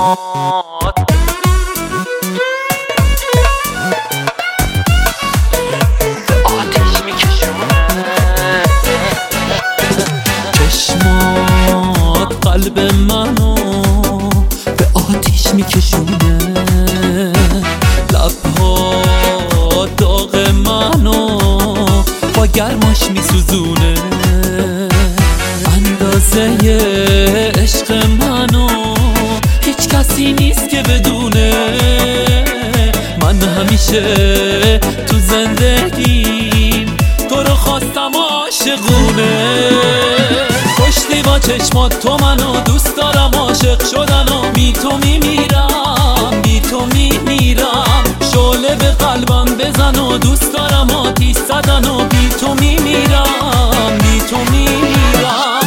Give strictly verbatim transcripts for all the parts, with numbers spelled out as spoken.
چشمات آتیش میکشونه، چشمات قلب منو به آتیش میکشونه، لبها داغ منو با گرماش میسوزونه، اندازه عشق منو هیچ کسی نیست که بدونه. من همیشه تو زندگیم تو رو خواستم عاشقونه، کشتی با چشمات تو منو، دوست دارم عاشق شدن و بی تو میمیرم، بی تو میمیرم. شعله به قلبم بزن و دوست دارم آتیش زدن و بی تو میمیرم، بی تو میمیرم.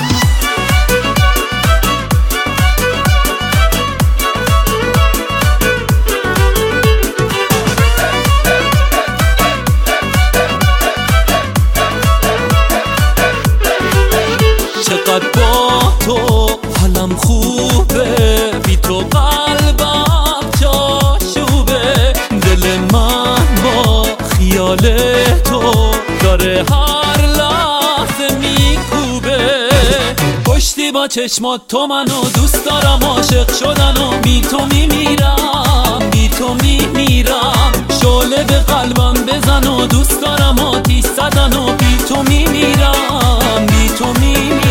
چقدر با تو حالم خوبه، بی تو قلبم جاشوبه، دل من با خیال تو داره هر لحظه میکوبه. کشتی با چشمات تو منو، دوست دارم عاشق شدن و بی تو میمیرم، بی تو میمیرم. شعله به قلبم بزن و دوست دارم آتیش زدن و بی تو میمیرم، بی تو میمیرم.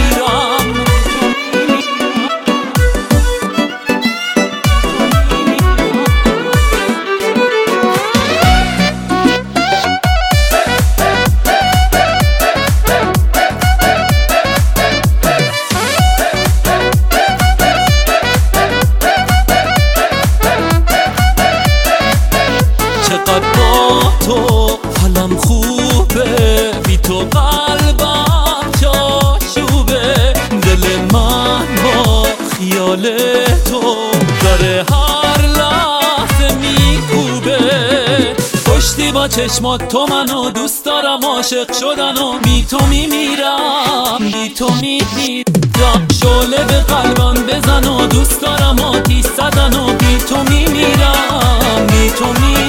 چقدر با تو حالم خوبه، بی تو قلبم جاشوبه، دل من با خیال تو داره هر لحظه میکوبه. کشتی با چشمات تو منو، دوست دارم عاشق شدن و بی تو میمیرم، بی تو میمیرم. شعله به قلبم بزن و دوست دارم آتیش زدن و بی تو میمیرم، بی تو میمیرم.